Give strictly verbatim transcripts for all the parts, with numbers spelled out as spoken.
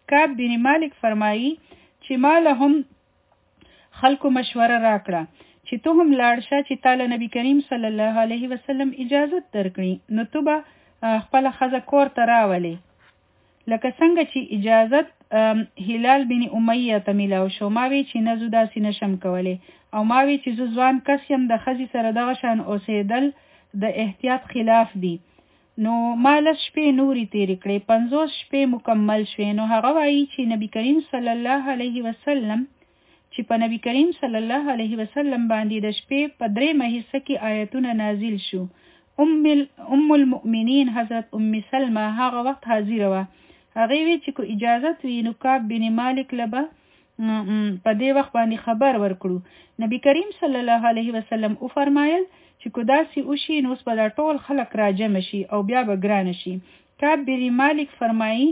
کعب بن مالک فرمایي چې ما له هم خلکو مشوره راکړه چې ته هم لاړ شه چې تعالی نبی کریم صلی الله علیه وسلم اجازه درکړي نو ته به خپل ښځه کور ته راولې. لکه څنګه چې اجازت هلال بن امیه ته میلاو شو، ما وی چې نه زه داسې نشم کولی او ما وی چې زه ځوان کس یم، د ښځې سره دغه شان اوسېدل د احتیاط خلاف دي. نو ما لس شپې نورې تېرې کړې، پنځوس شپې مکمل شوې. نو هغه وایي چې نبی کریم صلی الله علیه وسلم چې په نبی کریم صلی الله علیه وسلم باندې د شپې په درېمه حصه کې آیتونه نازل شو. ام ام المؤمنین حضرت ام سلمہ هغه وخت حاضره وه. هغې وی چې کو اجازت وي نو کعب بن مالک لبه په دې وخت باندې خبر ورکړو. نبی کریم صلی الله علیه وسلم او فرمایل چې کو داسې وشي نو اوس به دا ټول خلک راجمع شي او بیا به ګرانه شي. کعب بن مالک فرمایي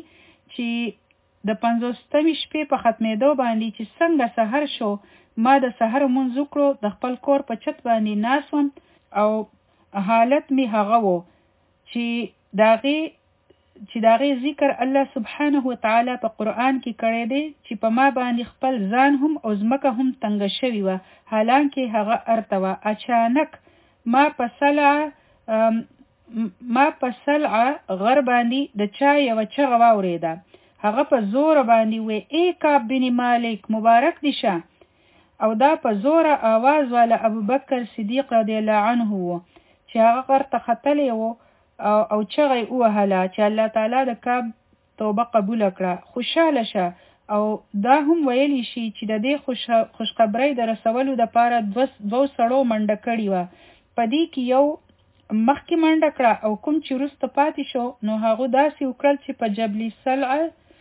چې د پنځوستمې شپې په ختمېدو باندې چې څنګه سحر شو، ما د سحر مونځ وکړو، د خپل کور په چت باندې ناست وم او حالت می هغه و چې داغې چې داغې ذکر الله سبحانه وتعالی په قرآن کې کړی دی چې په ما باندې خپل ځان هم او ځمکه هم تنګه شوې وه، حالانکه هغه ارته وه. اچانک ما په سلعه ما په سلعه غر باندې د چا یوه چغه واورېده. هغه په زوره باندې وی ای کعب بن مالک مبارک دي شه. او دا په زوره آواز والا ابوبکر صدیق رضی الله عنه و چې هغه غر ته ختلی و او او چغه یې ووهله چې الله تعالی د کعب توبه قبوله کړه. خوشحاله شه. او دا هم ویلی شي چې د دې خوش خوشخبرۍ د رسولو دپاره دوه سړو منډه کړې وه. په دې کې یو مخکې منډه کړه او کوم چې وروسته پاتې شو نو هغو داسې وکړل چې په جبل سلعه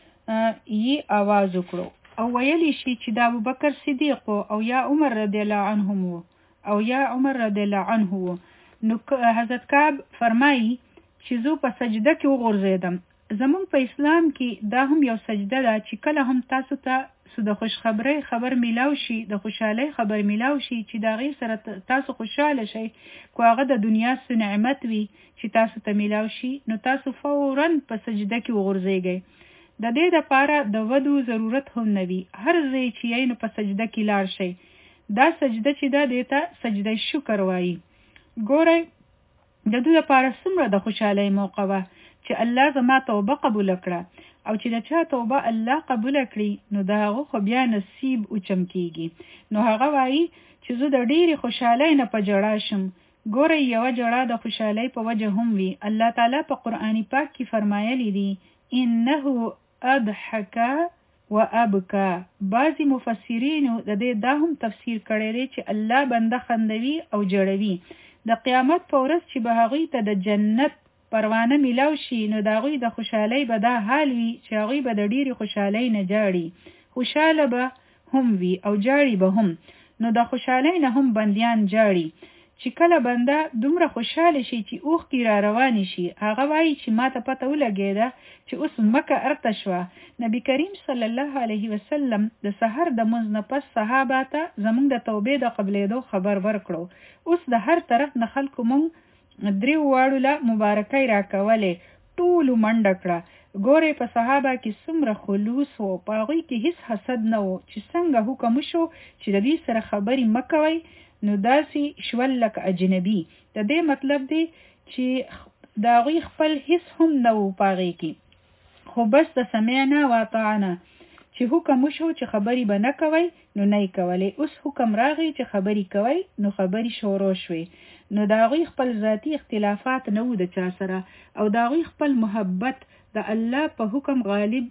یې آواز وکړو او ویلی شي چې دا ابوبکر صدیق او یا عمر رضی الله عنهم او یا عمر رضی الله عنه. نو حضرت کعب فرمایي چې زه په سجده کې وغورځېدم. زمونږ په اسلام کې دا هم یو سجده ده چې کله هم تاسو ته د خوشخبری خبر میلاو شي، د خوشحالۍ خبر میلاو شي چې د هغې سره تاسو خوشحاله شئ، کو هغه د دنیا څه نعمت وي چې تاسو ته میلاو شي نو تاسو فوراً په سجده کې وغورځېږئ. د دې دپاره د ودو ضرورت هم نه وي، هر ځای چې یې نو په سجده کې لاړ شئ. دا سجده چې ده دې ته سجده شکر وایي. ګورئ د دوی لپاره څومره د خوشحالۍ موقع وه چې الله زما توبه قبوله کړه، او چې د چا توبه الله قبوله کړي نو د هغه خو بیا نصیب اوچم کیږي. نو هغه وایي چې زه د ډېرې خوشحالۍ نه په جړا شم. ګورئ یوه جړا د خوشحالۍ په وجه هم وي. الله تعالی په قرآن پاک کې فرمایلی دي انه اضحک و ابکا. بعضې مفسرینو د دې دا هم تفسیر کړی دی چې الله بنده خندوي او جړوي. د قیامت په ورځ چې به هغوی ته د جنت پروانه میلاو شي نو د هغوی د خوشحالۍ به دا حال وي چې هغوی به د ډېرې خوشحالۍ نه جاړي، خوشحاله به هم وي او جاړي به هم. نو د خوشحالۍ نه هم بندیان جاړي. چې کله بنده دومره خوشحاله شي چې اوښکې را روانې شي، هغه وایي چې ما ته پته ولګېده چې اوس مکه ارته شوه. نبی کریم صلی الله علیه وسلم د سحر د مونځ نه پس صحابه ته زموږ د توبې د قبلېدو خبر ورکړو. اوس د هر طرف نه خلکو مونږ دریو واړو له مبارکۍ راکولې، ټولو منډه کړه. ګورئ په صحابه کې څومره خلوص و، په هغوی کې هیڅ حسد نه و چې څنګه حکم وشو چې د دې سره خبرې مه کوئ نو داسې شول لکه اجنبي. د دې مطلب دی چې د هغوی خپل هیڅ هم نه و په هغې کې، خو بس د سمعنا و اطعنا چې حکم وشو چې خبرې به نه کوئ نو نه یې کولې. اوس حکم راغی چې خبرې کوئ نو خبرې شروع شوې. نو د هغوی خپل ذاتي اختلافات نه وو د چا سره، او د هغوی خپل محبت د الله په حکم غالب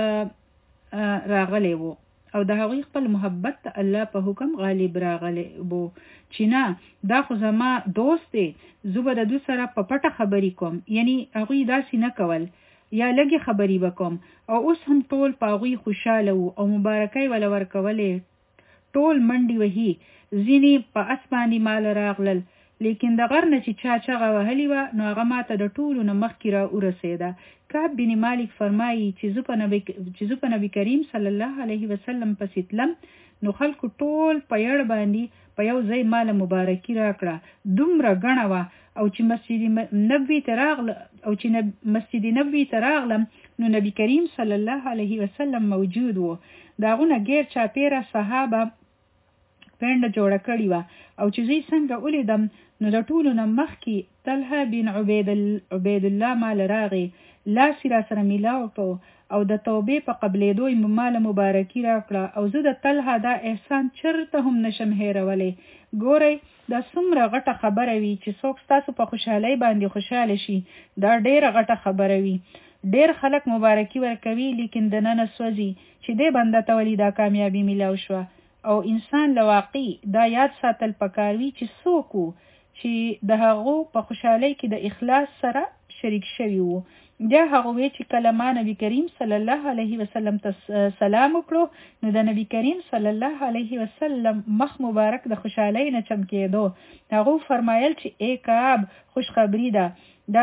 راغلی وو او د هغوی خپل محبت د الله په حکم غالب راغلی وو چې نه دا خو زما دوست دی، زه به د دوی سره په پټه خبرې کوم. یعنی هغوی داسې نه کول یا لږې خبرې به کوم. او اوس هم ټول په هغوی خوشحاله وو او مبارکۍ وله ورکولې. ټول منډې وهي، ځینې په اس باندې مال راغلل، لیکن د غر نه چې چا چغه وهلې وه نو هغه ماته د ټولو نه مخکې را ورسېده. کعب بن مالک فرمایي چې زه په نبی چې زه په نبی کریم صلی الله علیه وسلم پسې تلم نو خلکو ټول په یړ باندې په یو ځای مال مبارکي راکړه. دومره ګڼه وه او چې مسجد نبوي ته راغله او چې مسجد نبوي ته راغلم نو نبی کریم صلی الله علیه وسلم موجود وو. د هغونه غیر چاپیره صحابه پنډه جوړه کړې وه او چې زه څنګه ولیدم نو د ټولو نه مخکې طلحه بن عبید عبید الله مال راغی، لاس را سره میلاو کړو او د توبې په قبلېدو یې مال مبارکي راکړه او زه د طلحه دا احسان چرته هم نشم هېرولی. ګورئ دا څومره غټه خبره وي چې څوک ستاسو په خوشحالۍ باندې خوشحاله شي، دا ډېره غټه خبره وي. ډېر خلک مبارکي ورکوي لیکن د ننه سوځي چې دې بنده ته ولې دا کامیابي میلاو شوه. او انسان لواقع دا یاد ساتل پکار وي چې څوک وو چې د هغو په خوشحالۍ کې د اخلاص سره شریک شوي وو. بیا هغه وی چې کله ما نبی کریم صلی الله علیه وسلم ته سلام وکړو نو د نبی کریم صلی الله علیه وسلم مخ مبارک د خوشحالۍ نه چمکېدو. هغه فرمایل چې ای کعب خوشخبری ده، دا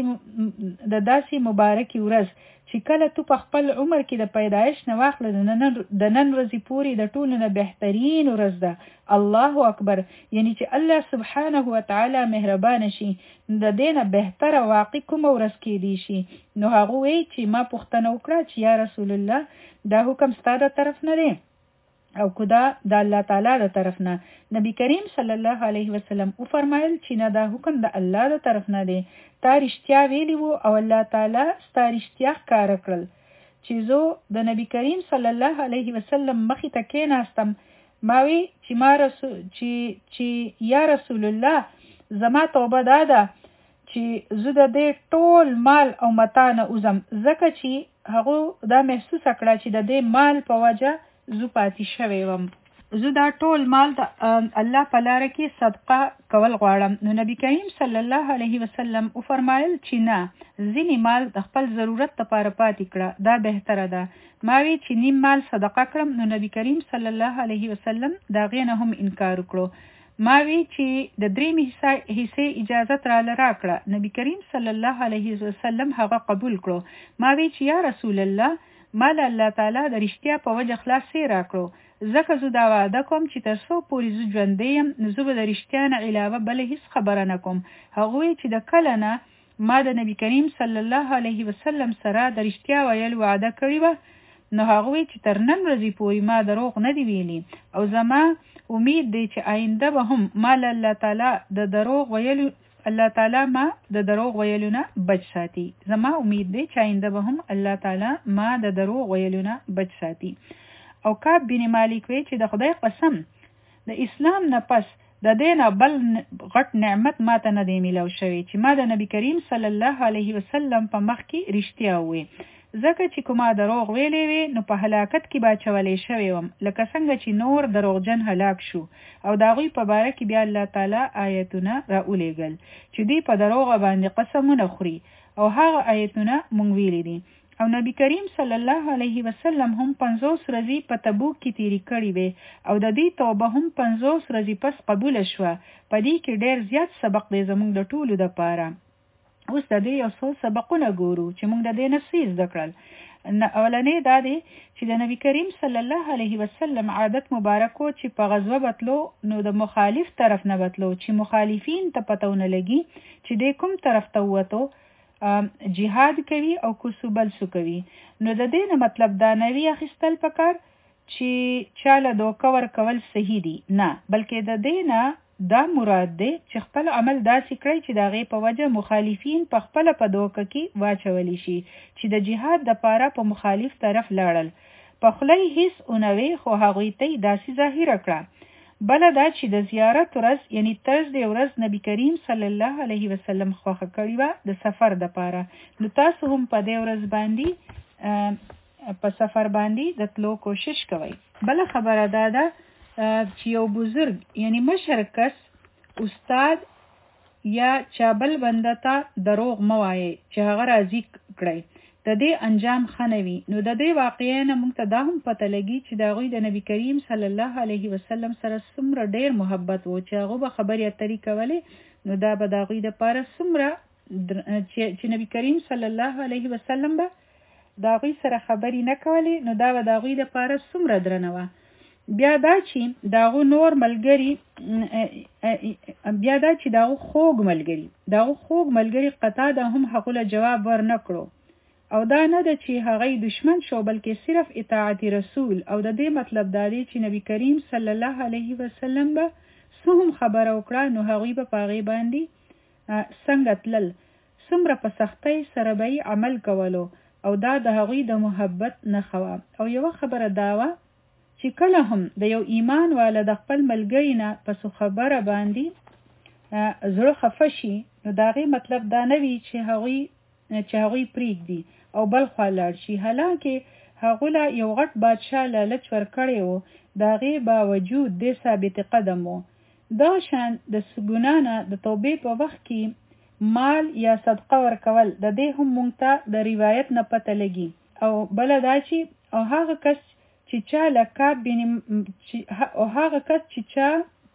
داسې د داسې مبارکي ورځ چې کله تو په خپل عمر کې د پیدایش نه واخله د نن ورځې پورې د ټولو نه بهترین ورځ ده. الله اکبر، یعنی چې الله سبحانه وتعالی مهربان شي د دې نه بهتره واقع کومه ورځ کېدی شي. نو هغه وی چې ما پوښتنه وکړه چې یا رسول الله دا حکم ستا د طرف نه دی او کدا د الله تعالی د طرف نه؟ نبی کریم صلی الله علیه وسلم او فرمایل چې نه دا حکم د الله د طرف نه دی، تا رښتیا ویلی وو او الله تعالی ستا رښتیا ښکاره کړل. چې زه د نبی کریم صلی الله علیه وسلم مخې ته کېناستم، ما وی چې ما رسول چې چې یا رسول الله زما توبه دا ده چې زه د دې ټول مال او متاع نه وځم، ځکه چې هغه دا محسوسه کړه چې د دې مال په وجه زه پاتې شوی وم. زه دا ټول مال د الله په لاره کې صدقه کول غواړم. نو نبی کریم صلی الله علیه وسلم او فرمایل چې نه، ځینې مال د خپل ضرورت لپاره پاتې کړه، دا بهتره ده. ما وی چې نیم مال صدقه کړم، نو نبی کریم صلی الله علیه وسلم دا غې نه هم انکار وکړو. ما وی چې د درېمې حصې اجازت را راکړه، نبی کریم صلی الله علیه وسلم هغه قبول کړو. ما وی چې یا رسول الله مال الله تعالی د رښتیا په وجه خلاصې راکړو، ځکه زه دا وعده کوم چې تر څو پورې زه ژوندی یم نو زه به د رښتیا نه علاوه بله هېڅ خبره نه کوم. هغوی چې د کله نه ما د نبی کریم صلی الله علیه وسلم سره د رښتیا ویل وعده کړې وه نو هغوی چې تر نن ورځې پورې ما دروغ نه دی ویلي او زما امید دی چې آینده به هم ما الله تعالی د دروغ ویلو الله تعالی ما د دروغ ویلو نه بچ ساتي. زما امید دی چې آینده به هم الله تعالی ما د دروغ ویلو نه بچ ساتي. او کعب بن مالک وی چې د خدای قسم د اسلام نه پس د دې نه بل غټ نعمت ما ته نه دی میلاو شوی چې ما د نبی کریم صلی الله علیه وسلم په مخ کې رښتیا ووی، ځکه چې کومه دروغ ویلې وي نو په هلاکت کې به چولې شوی وم، لکه څنګه چې نور دروغجن هلاک شو. او د هغوی په باره کې بیا الله تعالی آیتونه راولېږل چې دوی په دروغ باندې قسمونه خوري او هغه آیتونه مونږ ویلي دي. او نبی کریم صلی الله علیه وسلم هم پنځوس ورځې په تبوک کې تیری کړې وې او د دې توبه هم پنځوس ورځې پس قبول شوه. په دې کې ډېر زیات سبق دی زموږ د ټولو دپاره. اوس د دې یو څو سبقونه ګورو چې موږ د دې نه څه زده کړل. اولنې دا دی چې د نبی کریم صلی الله علیه وسلم عادت مبارک و چې په غزوه بتلو نو د مخالف طرف نه بتلو چې مخالفین ته پته ونه لګي چې د کوم طرف ته ووتو جهاد کوي او کوسو بل سو کوي. نو د دې نه مطلب دا نه وي اخیستل پکار چې چاله دوکه ورکول صحیح دي، نه، بلکې د دې نه دا مراد دی چې خپل عمل داسې کړی چې د هغې په وجه مخالفین په خپله په دوکه کې واچولی شي چې د جهاد دپاره په مخالف طرف لاړل. په خوله یې هېڅ ونه وی خو هغوی ته یې داسې ظاهره کړه. بله دا چې د زیارت ورځ یعنی ترزدې ورځ نبی کریم صلی الله علیه وسلم خوښه کړې وه د سفر دپاره. نو تاسو هم په دې ورځ باندې په سفر باندې د تلو کوشش کوئ. بله خبره دا ده چې یو بزرگ یعنی مشر کس استاد یا چابل بنده ته دروغ مه وایئ چې هغه راضي کړئ. د دې انجام ښه نه وي. نو د دې واقعې نه موږ ته دا هم پته لګي چې د هغوی د نبي کریم صلی الله علیه وسلم سره څومره ډېر محبت و چې هغه به خبرې اترې کولې، نو دا به د هغوی دپاره څومره چې نبي کریم صلی الله علیه وسلم به د هغوی سره خبرې نه کولې، نو دا به د هغوی دپاره څومره درنه وه. بیا دا چې د هغو نور ملګري بیا دا چې د هغو خوږ ملګري د هغو خوږ ملګري قتاده هم هغو له جواب ور نه کړو، او دا نه ده چې هغه دشمن شو، بلکې صرف اطاعت رسول. او د دې مطلب دا دی چې نبی کریم صلی الله علیه وسلم به څه هم خبره وکړه، نو هغوی به په هغې باندې څنګه تلل، څومره په سختۍ سره به یې عمل کولو، او دا د هغوی د محبت نښه وه. او یوه خبره دا وه چې کله هم د یو ایمان والا د خپل ملګري نه په څه خبره باندې زړه خفه شي، نو د هغې مطلب دا نه وي چې هغوی چې هغوی پرېږدي او بل خوا لاړ شي. حالانکې هغو له یو غټ بادشاه لالچ ورکړی و، د هغې باوجود دې ثابت قدم و. دا شان د ګناه نه د توبې په وخت کې مال یا صدقه ورکول، د دې هم مونږ ته د روایت نه پته لګي. او بله دا چې او هغه کس چې چا له کعب بن او هغه کس چې چا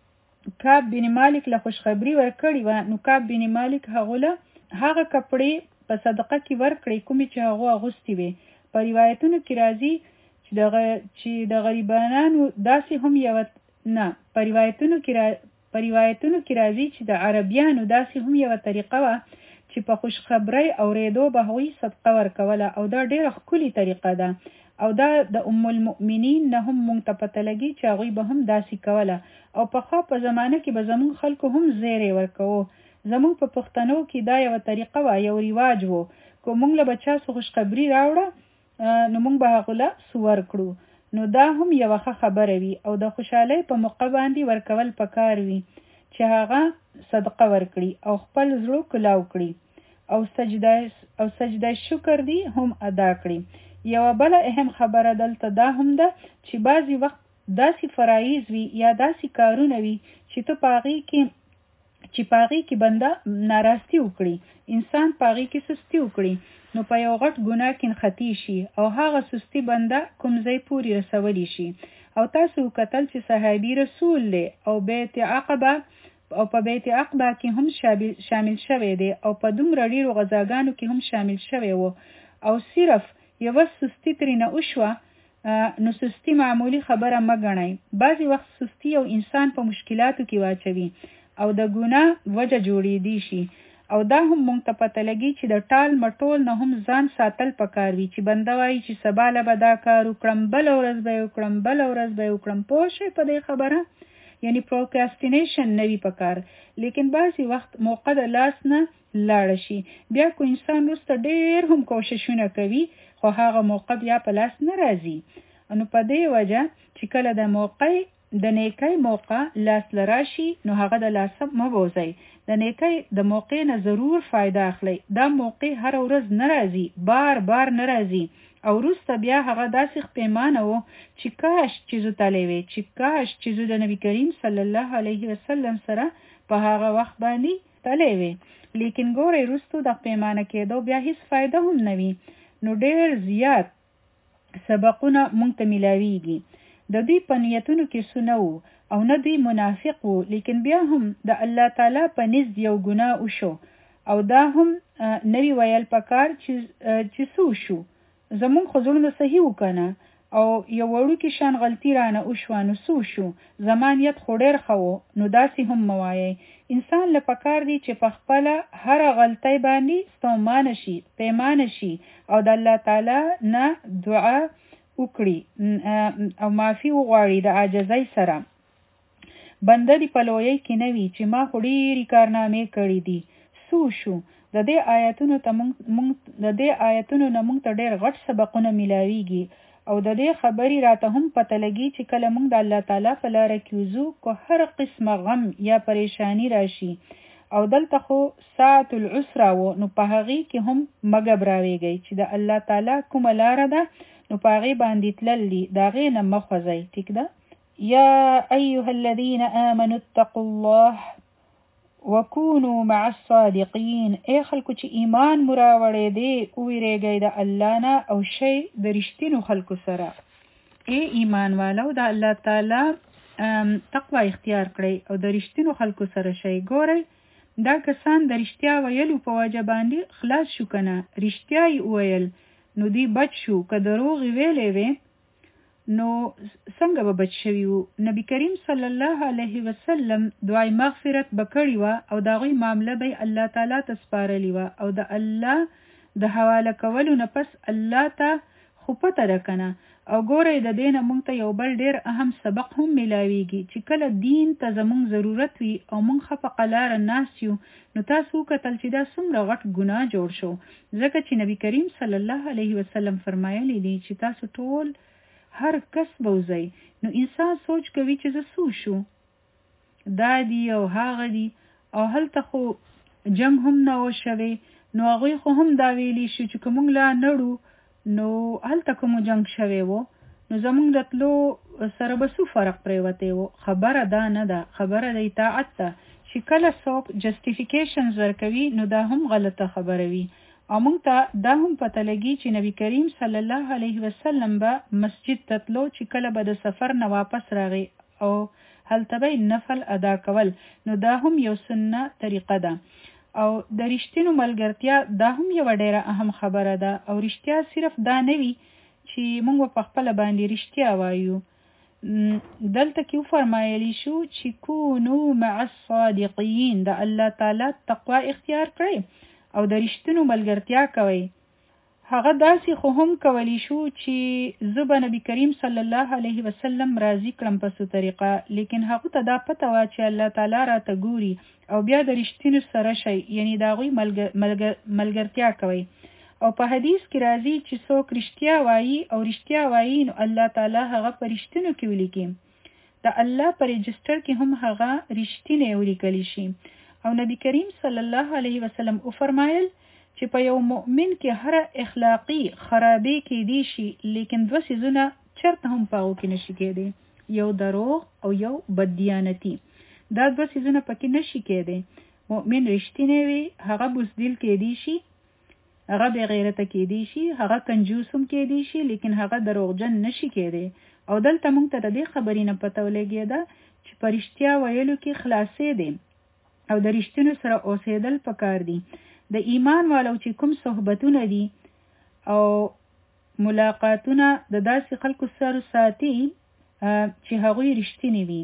کعب بن مالک له خوشخبري ورکړې وه، نو کعب بن مالک هغو له هغه کپړې په صدقه کې ورکړې کومې چې هغو اغوستې وې. په روایتونو کې راځي چې د چې د غریبانو داسې هم یوه نه په روایتونو کې را په روایتونو کې راځي چې د عربیانو داسې هم یوه طریقه وه چې په خوشخبرۍ اورېدو به هغوی صدقه ورکوله، او دا ډېره ښکلې طریقه ده. او دا د ام المؤمنین نه هم مونږ ته پته لګي چې هغوی به هم داسې کوله. او پخوا په زمانه کې به زمونږ خلکو هم زیری ورکوو. زمونږ په پښتنو کې دا یوه طریقه وه، یو رواج و، که مونږ له به چا څه خوشخبري راوړه نو مونږ به هغو له څه ورکړو. نو دا هم یوه ښه خبره وي، او د خوشحالۍ په موقع باندې ورکول پکار وي چې هغه صدقه ورکړي او خپل زړه کلاو کړي، او سجده او سجده شکر دی هم ادا کړي. یوه بله اهم خبره دلته دا هم ده چې بعضې وخت داسې فرایض وي یا داسې کارونه وي چې ته په هغې کې چې په هغې کې بنده ناراستی وکړي، انسان په هغې کې سستي وکړي، نو په یو غټ ګناه کې نښتې شي، او هغه سستي بنده کوم ځای پورې رسولی شي. او تاسو وکتل چې صحابي رسول دی او بیت عقبه او په بیت عقبه کې هم شامل شوی دی، او په دومره ډېرو غزاګانو کې هم شامل شوی و، او صرف یوه سستی ترېنه وشوه، نو سستی معمولی خبره مه ګڼئ. بعضې وخت سستی یو انسان په مشکلاتو کې واچوي او د ګناه وجه جوړېدی شي. او دا هم مونږ ته پته لګي چې د ټال مټول نه هم ځان ساتل پکار وي، چې بنده وایي چې سبا له به دا کار وکړم، بله ورځ به یې وکړم، بله ورځ به یې وکړم. پوه شئ په دې خبره؟ یعنی پروکراسټینیشن نه وي پکار. لیکن بعضې وخت موقع د لاس نه لاړه شي، بیا کو انسان وروسته ډېر هم کوششونه کوي، خو هغه موقع بیا په لاس نه راځي. نو په دې وجه چې کله د موقع د نیکۍ موقع لاس لراشي، نو هغه د لاسه مه بوځئ. د نیکۍ د موقع نه ضرور فایده اخلئ. دا موقع هر ورځ نه راځي، بار بار نه راځي. او وروسته بیا هغه داسې پیمانه و چې کاش چې زه تلی وې، چې کاش چې زه د نبي کریم صلی الله علیه وسلم سره په هغه وخت باندې تلی وې. لیکن ګورئ وروستو د پیمانه کېدو بیا هیڅ فایده هم نه وي. نو ډېر زیات سبقونه مونږ ته میلاویږي. د دوی په نیتونو کې څه نه وو او نه دوی منافق وو، لیکن بیا هم د الله تعالی په نزد یو ګناه وشو، او دا هم نوی ویل پکار چې چې څه وشو، زمونږ خو زړونه صحیح وکنه او یو وړوکې شان غلطي رانه وشوه، نو څه وشو، زما نیت خو ډېر ښه و. نو داسې هم مه وایئ. انسان له پکار دی چې په خپله هره غلطۍ باندې ستومانه شي، پیمانه شي، او د الله تعالی نه دعا وکړي او معافي وغواړي د عاجزۍ سره. بنده دی په لویۍ کې نه وي چې ما خو ډېرې کارنامې کړي دي. څه وشو؟ د دې آیتونو ته مونږ د دې آیتونو نه مونږ ته ډېر غټ سبقونه میلاویږي، او د دې خبرې راته هم پته لګي چې کله مونږ د الله تعالی په لاره کې وځو، که هر قسمه غم یا پریشانی راشي، او دلته خو ساعت العسره و، نو په هغې کې هم مه ګبراویږئ چې د الله تعالی کومه لاره ده، نو په هغې باندې تلل دي، د هغې نه مه خوځئ. ټیک ده؟ یا ایها الذین آمنوا اتقوا الله وکونو مع الصادقین ای خلکو چې ایمان مراوړې دی او ویریږئ د الله نه او شی د رښتینو خلکو سره. ای ایمان والو د الله تعالی تقوا اختیار کړئ او د رښتینو خلکو سره شی. ګورئ دا کسان د رښتیا ویلو په وجه باندې خلاص شو کنه، رښتیا یې وویل نو دی بچ شو. که دروغ ویلې وې نو څنګه به بچ شوي وو؟ نبی کریم صلی الله علیه وسلم دعای مغفرت به کړې وه او د هغوی معامله به الله تعالی ته سپارلې وه او د الله د حواله کولو نه پس الله ته خو پته ده کنه. او ګورئ د دې نه موږ ته یو بل ډېر اهم سبق هم میلاویږي چې کله دین ته زموږ ضرورت وي او موږ ښه په قلاره ناست یو نو تاسو وکتل چې دا څومره غټ ګناه جوړ شو، ځکه چې نبی کریم صلی الله علیه وسلم فرمایلی دی چې تاسو ټول هر کس بوزي. نو انسان سوچ کوي چې زه سو شو دا دی او هغه دی او هلته خو جنگ هم نه و شوی نو هغوی خو هم دا ویلی شو چې که موږ لا نړو نو هلته کوم جنگ شوی و نو زموږ د تلو سره به څه فرق پرېوتی و. خبره دا نه ده، خبره د اطاعت ده. چې کله څوک جسټیفیکیشنز ورکوي نو دا هم غلطه خبره وي. او موږ ته دا هم پته لګي چې نبی کریم صلی الله علیه وسلم به مسجد ته تلو چې کله به د سفر نه واپس راغی او هلته به نفل ادا کول، نو دا هم یو سنه طریقه ده. او د رښتینو ملګرتیا دا هم یو ډیره اهم خبره ده. او رښتیا صرف دا نه وي چې موږ په خپل باندې رښتیا وایو. دلته کې فرمایلی شو چې کونو مع الصادقین، د الله تعالی تقوا اختیار کړئ او د رښتینو ملګرتیا کوي. هغه داسې خو هم کولی شو چې زه به نبی کریم صلی الله علیه وسلم راضي کړم په څه طریقه، لیکن هغه ته دا پته وه چې الله تعالی راته ګوري او بیا د رښتینو سره شي، یعنی د هغوی ملګرتیا کوي. او په حدیث کې راځي چې څوک رښتیا وایي او رښتیا وایي نو الله تعالی هغه په رښتینو کې ولیکي. د الله په رجسټر کې هم هغه رښتینی ولیکلی شي. او نبی کریم صلی الله علیه وسلم او فرمایل چې په یو مؤمن کې هر اخلاقی خرابی کې دی شي، لیکن دو سیزونه چرته هم پاو کې نشي کېدی، یو دروغ او یو بددیانتی. دا دو سیزونه پکې نشي کېدی. مؤمن رښتینی وي، هغه بزدل کې دی شي، هغه بې غیرته کې دی شي، هغه کنجوس هم کې دی شي، لیکن هغه دروغجن نشي کېدی. او دلته موږ ته د دې خبرې نه پته ولګېده چې په رښتیا ویلو کې خلاصې دی او د رښتینو سره اوسېدل پکار دي. د ایمان والو چې کوم صحبتونه دي او ملاقاتونه د داسې خلکو سره ساتي چې هغوی رښتینی وي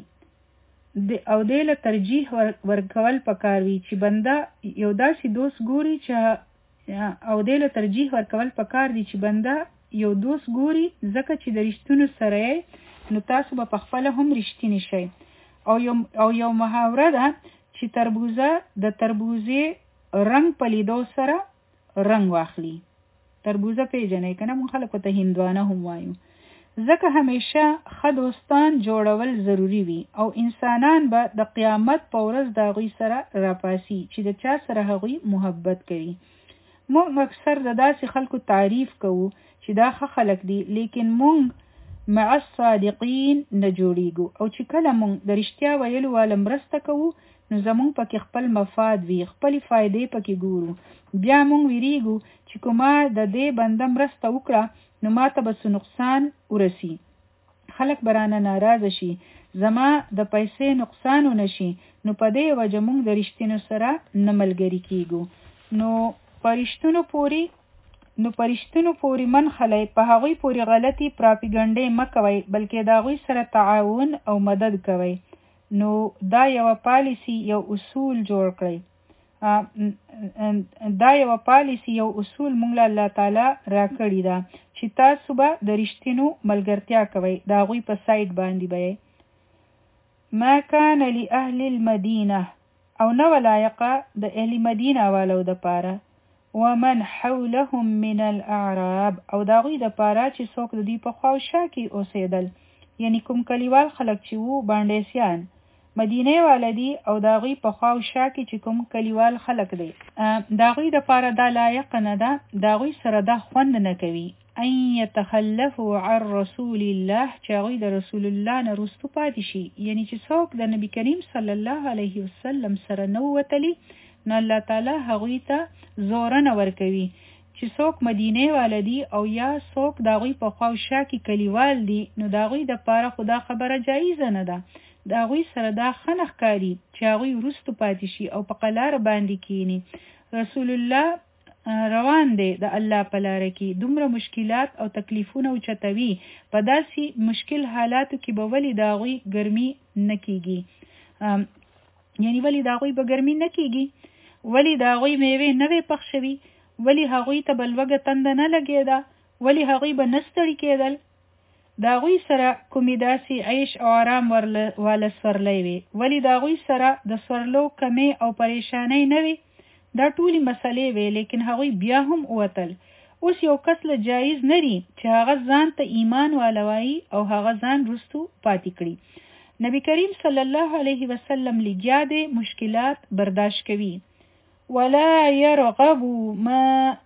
او دې له ترجیح ورکول پکار وي چې بنده یو داسې دوست ګوري چې او دې له ترجیح ورکول پکار دي چې بنده یو دوست ګوري ځکه چې د رښتینو سره نو تاسو به په خپله هم رښتینی شئ. او یو او یو محاوره ده چې تربوزه د تربوزې رنگ په لیدو سره رنگ واخلي. تربوزه پیژنئ که نه؟ موږ خلکو ته هندوانه هم وایو. ځکه همیشه ښه دوستان جوړول ضروری وي او انسانان به د قیامت په ورځ د هغوی سره راپاسي چې د چا سره هغوی محبت کوي. موږ اکثر د داسې خلکو تعریف کوو چې دا ښه خلک دي، لیکن موږ مع الصادقین نه جوړیږو. او چې کله موږ د رښتیا ویلو والا مرسته کوو نو زمونږ پکې خپل مفاد وي، خپل فائدې پکې ګورو. بیا مونږ ویریږو چې کومه د دې بنده مرسته وکړه نو ما ته به څه نقصان ورسي، خلک به رانه ناراضه شي، زما د پیسې نقصان ونشي. نو په دې وجه مونږ د رښتینو سره نه ملګري کیږو. نو پرشتونو پوری نو پرشتونو پوری من خلای په هغوی پوری غلطي پراپیګنډې مکوي، بلکې د هغوی سره تعاون او مدد کوي. نو دا یو پالیسی یو اصول جوړ کړئ. دا یو پالیسی یو اصول مونږ له الله تعالی را کړی دا چې تاسو به د رښتینو ملګرتیا کوئ، د هغوی په سایډ باندې به. ما کان لأهل المدینه او نه ولایقه د اهل مدینه والو د پاره، ومن حولهم من الاعراب او د هغوی د پاره چې څوک د دوی په خواوشا کې اوسېدل، یعنی کوم کلیوال خلک چې وو بانډیسیان مدینه والدی او دا غوی په خواوشا کې چې کوم کلیوال خلک دی، دا غوی د پاره دا لایق نه ده، دا غوی سره دا خوند نه کوي ان يتخلفوا عن رسول الله چې هغوی د رسول الله نه رستو پاتې شي، یعنی چې څوک د نبی کریم صلی الله علیه وسلم سره نه وتلی نو الله تعالی هغوی ته زورنه ورکوي. چې څوک مدینه والدي او یا څوک د هغوی په خوا او شا کې کلیوال دي نو د هغوی دپاره خو دا خبره جایزه نه ده. د هغوی سره دا ښه نه ښکاري چې هغوی وروستو پاتې شي او په قلاره باندې کینی. رسول الله روان دی د الله په لاره کې، دومره مشکلات او تکلیفونه اوچتوي، په داسې مشکل حالاتو کې به ولې د هغوی ګرمي نه کیږي، یعنی ولې د هغوی به ګرمي نه کیږي، ولې د هغوی میوې نه وې پخ شوي، ولې هغوی ته به لوږه تنده نه لګېده، ولې هغوی به نه ستړي کېدل، د هغوی سره کومې داسې عیش او آرام واله سورلی وي، ولې د هغوی سره د سورلو کمې او پریشانۍ نه وي. دا ټولې مسلې وي، لیکن هغوی بیا هم ووتل. اوس یو کس له جایز نه دي چې هغه ځان ته ایمان والا وایي او هغه ځان رستو پاتې کړي. نبی کریم صلی الله علیه وسلم لګیا دی، مشکلات برداشت کوي. ولا يرغبوا ما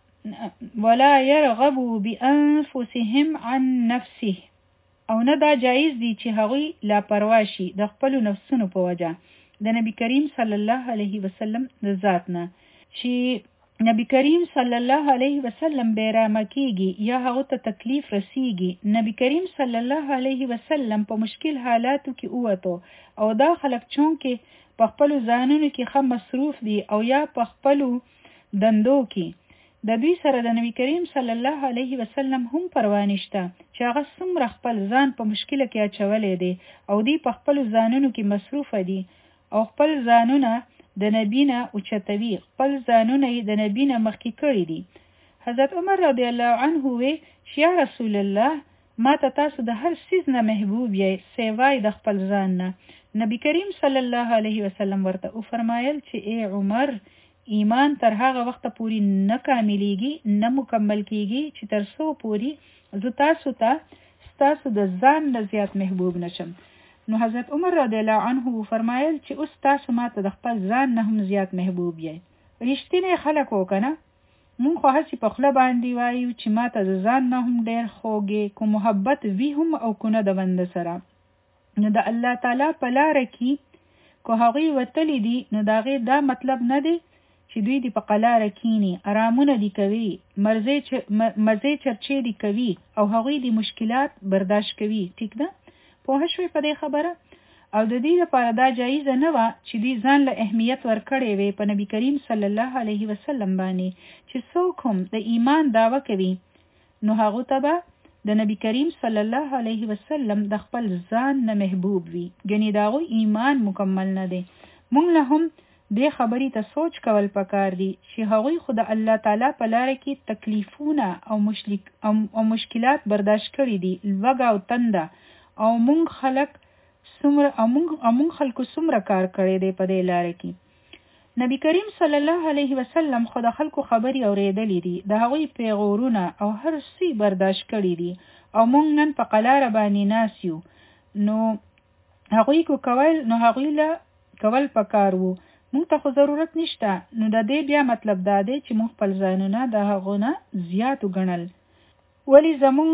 ولا يرغبوا بانفسهم عن نفسه، او نه دا جایز دي چې هغوی لاپروا شي د خپلو نفسونو په وجه د نبی کریم صلی الله علیه وسلم د ذات نه، چې نبی کریم صلی الله علیه وسلم بیرامه کیږي یا هغه ته تکلیف رسیږي. نبی کریم صلی الله علیه وسلم په مشکل حالاتو کې اوتو او دا خلک چون کې په خپلو ځانونو کې ښه مصروف دي او یا په خپلو دندو کې، د دوی سره د نبی کریم صلی الله علیه وسلم هم پروا نشته چې هغه څومره خپل ځان په مشکله کې اچولی دی او دوی په خپلو ځانونو کې مصروفه دي او خپل ځانونه د نبی نه اوچتوي، خپل ځانونه یې د نبی نه مخکې کړي دي. حضرت عمر رضی الله عنه وی چې یا رسول الله ما ته تاسو د هر څیز نه محبوب یې سیوای د خپل ځان نه. نبی کریم صلی الله علیه وسلم ورته وفرمایل چې ای عمر، ایمان تر هغه وخته پوری نه کاملیږي نه مکمل کیږي چې تر څو پوری زه تاسو ته ستاسو د ځان نه زیات محبوب نشم. نو حضرت عمر رضی الله عنه فرمایل چې اوس تاسو ماته د خپل ځان نه هم زیات محبوب یې. رښتینی خلک وکنه، مونږ خو هسې په خوله باندې وایو چې ماته د ځان نه هم ډېر خوږې، کو محبت وي هم او کو نه د بنده سره. نو د الله تعالی په لاره کې کو هغوی وتلی دي نو د هغې دا مطلب نه دی چې دوی دی په قلاره کینی، آرامونه دی کوي، مزې چرچې دی کوي او هغوی دی مشکلات برداشت کوي. ټیک ده؟ پوه شوې په دې خبره؟ او د دې لپاره دا جایزه نه وه چې دوی ځان له اهمیت ورکړی وي په نبی کریم صلی الله علیه وسلم باندې، چې څوک هم د ایمان دعوه کوي نو هغو ته به د نبی کریم صلی الله علیه وسلم د خپل ځان نه محبوب وي، ګنې د هغوی ایمان مکمل نه دی. مونږ له هم دې خبرې ته سوچ کول پکار دي چې هغوی خو د الله تعالی په لاره کې تکلیفونه او مشکلات برداشت کړي دي، لوږه او تنده، او مونږ خلک څومره او مونږ خلکو څومره کار کړی دی په دې لاره کې. نبی کریم صلی الله علیه وسلم خو د خلکو خبرې اورېدلې دي، د هغوی پیغورونه او هر څه برداشت کړي دي، او مونږ نن په قلاره باندې ناست یو. نو هغوی کو کول نو هغوی له کول پکار وو، مونږ ته خو ضرورت نشته. نو د دې بیا مطلب دا دی چې مونږ خپل ځانونه د هغو نه زیات وګڼل. ولې زمونږ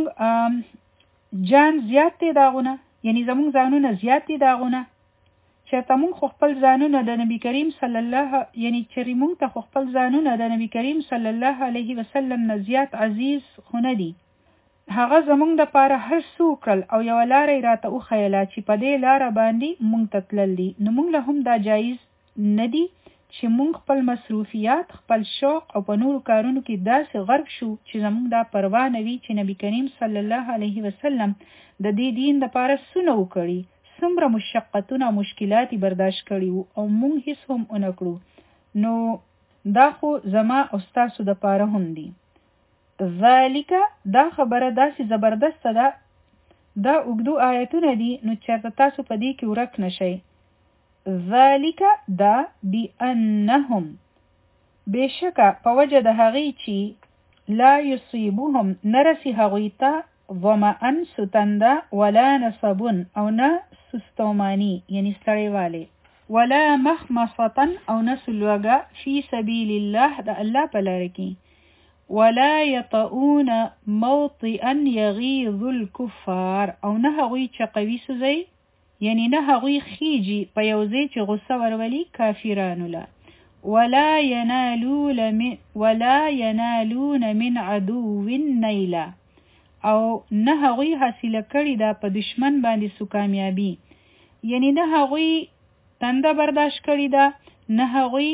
جان زیات دی د هغو نه، یعنی زمونږ ځانونه زیات دي د هغو نه. چېرته مونږ خو خپل ځانونه د نبی کریم صلی الله یعنی چېرې مونږ ته خو خپل ځانونه د نبی کریم صلی الله علیه وسلم نه زیات عزیز خو نه دي. هغه زمونږ دپاره هر څه وکړل او یوه لاره یې راته وښیله چې په دې لاره باندې مونږ ته تلل دي. نو مونږ له هم دا جایز نه دي چې مونږ خپل مصروفیات، خپل شوق او په نورو کارونو کې داسې غرق شو چې زمونږ دا پروا نه وي چې نبی کریم صلی الله علیه وسلم د دې دین دپاره څونه وکړي، څومره مشقتونه او مشکلات یې برداشت کړي وو او مونږ هیڅ هم ونه کړو. نو دا خو زما او ستاسو دپاره هم دي. ذالک دا خبره داسې زبردسته ده، دا اوږدو آیتونه دي، نو چېرته تاسو په دې کې ورک نشئ. ذالک دا بأنهم بېشکه په وجه د هغې چې لا یصیبهم نرسي هغوی ته ظمأن ستنده ولا نصبون او نه سستومانی یعنی ستړیوالی، ولا مخمصة او نه سلوګه فی سبیل الله د الله په لاره کې، ولا يطؤون موطئا يغيظ الكفار او نه هغوی چقوي سوزي یعنی نه هغوی خيجي په یوځای چې غصه ورولي کافرانو له ولا ينالون من ولا ينالون من عدو نيلا او نه هغوی حاصله کړي دا په دشمن باندې سو کامیابی یعنی نه هغوی تنده برداشت کړي دا نه هغوی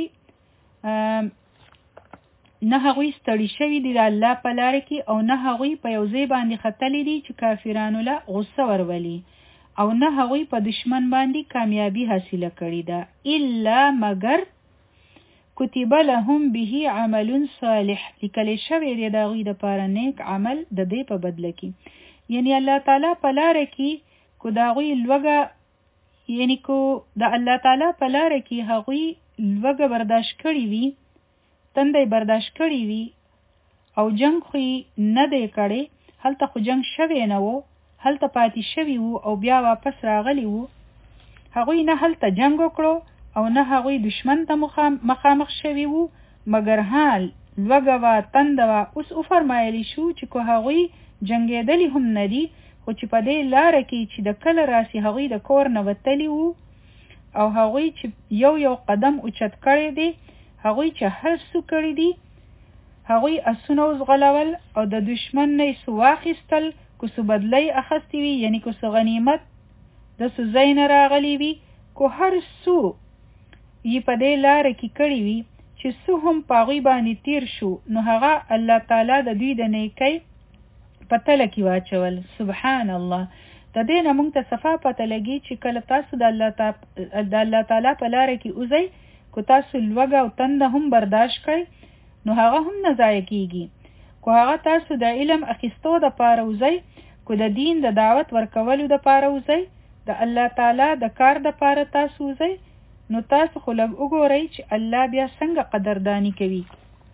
نه هغوی ستړي شوي دي د الله په لاره کې او نه هغوی په یو ځای باندې ختلي دي چې کافرانو له غصه ورولي او نه هغوی په دشمن باندې کامیابی حاصله کړي ده الا مگر کتب لهم به عمل صالح لیکل شوی دی د هغوی دپاره نیک عمل د دې په بدله کې یعنی الله تعالی په لاره کې کو د هغوی لوږه یعنی کو د الله تعالی په لاره کې هغوی لوږه برداشت کړي وي تندې برداشت کړي وي او جنگ خو نه دی کړی هلته خو جنگ شوی نه وو هلته پاتې شوي وو او بیا واپس راغلی وو هغوی نه هلته جنگ وکړو او نه هغوی دشمن ته مخامخ شوي وو مګر حال لوږه وه تنده وه اوس وفرمایلی شو چې که هغوی جنګېدلي هم نه دي خو چې په دې لاره کې چې د کله راسي هغوی د کور نه وتلي وو او هغوی چې یو یو قدم اوچت کړی دی هغوی چې هر څه کړي دي هغوی اسونه وزغلول او د دشمن نه یې څه واخیستل که څه بدلی اخیستې وي یعنی که څه غنیمت د څه ځای نه راغلی وي که هر څه یې په دې لاره کې کړي وي چې څه هم په هغوی باندې تیر شو نو هغه الله تعالی د دوی د نیکۍ په تله کې واچول سبحان الله د دې نه موږ ته صفا پته لګي چې کله تاسو د الله د الله تعالی په لاره کې اوځئ که تاسو لوږه او تنده هم برداشت کړئ نو هغه هم نه ضایع کیږي که هغه تاسو د علم اخیستو دپاره وځئ که د دین د دعوت ورکولو دپاره وځئ د الله تعالی د کار دپاره تاسو وځئ نو تاسو خو لږ وګورئ چې الله بیا څنګه قدردانی کوي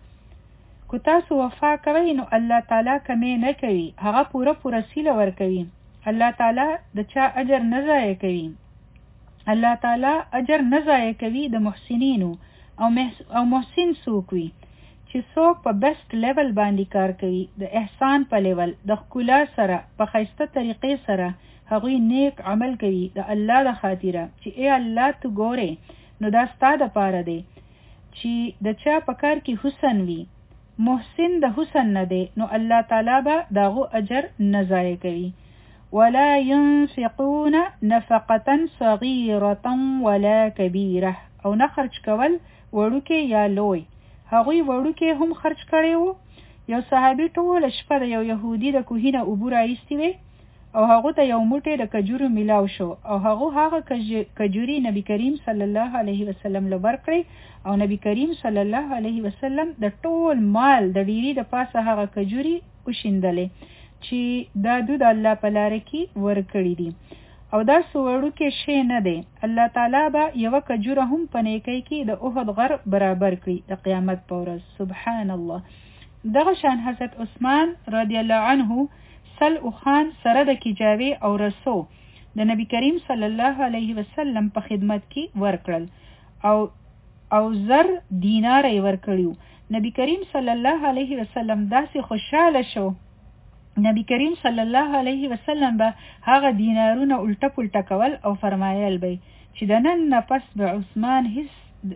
که تاسو وفا کوئ نو الله تعالی کمی نه کوي هغه پوره پوره سیله ورکوي الله تعالی د چا اجر نه ضایع کوي الله تعالی اجر نه ضایع کوي د محسنینو او او محسن څوک وي چې څوک په بیسټ لیول باندې کار کوي د احسان په لیول د ښکلا سره په ښایسته طریقې سره هغوی نیک عمل کوي د الله د خاطره چې ای الله تو ګورې نو دا ستا دپاره دی چې د چا په کار کې حسن وي محسن د حسن نه دی نو الله تعالی به د هغو اجر نه ضایع کوي ولا ينفقون نفقة صغيرة ولا كبيرة او نه خرج کول وړوکې یا لوی هغوی وړوکې هم خرج کړی وو یو صحابي ټوله شپه د یو یهودي د کوهي نه اوبه راایستې وې او هغو ته یو موټی د کجورو میلاو شو او هغو هغه کجوري نبی کریم صلی الله علیه وسلم له ورکړی او نبی کریم صلی الله علیه وسلم د ټول مال د ډیری د پاسه هغه کجوري وشیندلې چې دا دود الله په لاره کې ورکړي دي او دا سوړو کې شی نه دی الله تعالی به یو کجوره هم په نیکی کې د احد غر برابر کړي د قیامت په ورځ سبحان الله دغه شان حضرت عثمان رضی الله عنه سل او خان سره د کجاوی او رسو د نبی کریم صلی الله علیه وسلم په خدمت کې ورکړل او او زر دینار یې ورکړیو نبی کریم صلی الله علیه وسلم داسې خوشاله شو نبی کریم صلی الله علیه وسلم به هغه دینارونه الټه پلټه کول او فرمایل به چې د نن نه پس به عثمان هیڅ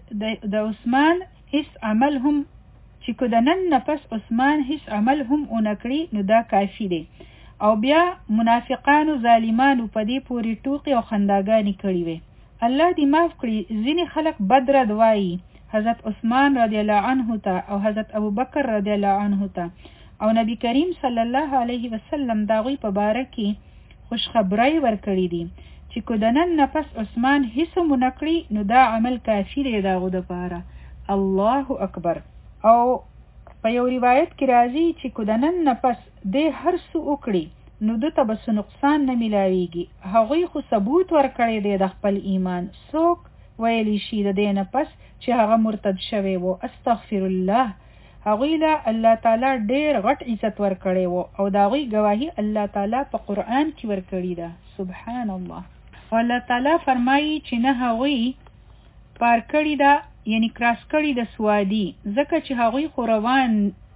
د عثمان هیڅ عمل هم چې که د نن نه پس عثمان هیڅ عمل هم اونکړي نو دا کافي دی او بیا منافقانو ظالمانو په دې پورې ټوقې او خنداګانې کړي وي الله دې معاف کړي ځینې خلک بد رد وایي حضرت عثمان رضی الله عنه ته او حضرت ابوبکر رضی الله عنه ته او نبی کریم صلی الله علیه وسلم دا غوی په باره کې خوشخبری ورکړي دي چې که د نن نه پس عثمان هیڅ مونکړي نو دا عمل کافي دی د هغو دپاره الله اکبر او په یو روایت کې راځي چې که د نن نه پس دې هر څه وکړي نو ده ته به څه نقصان نه میلاویږي هغوی خو ثبوت ورکړی دی د خپل ایمان څوک ویلی شي د دې نه پس چې هغه مرتد شوی و استغفر الله هغوی له الله تعالی ډیر غټ عزت ورکړی و او د هغوی ګواهي الله تعالی په قرآن کې ورکړې ده سبحان الله الله تعالی فرمایي چې نه هغوی پار کړي ده یعنی کراس کړي د سوادي ځکه چې هغوی خو روان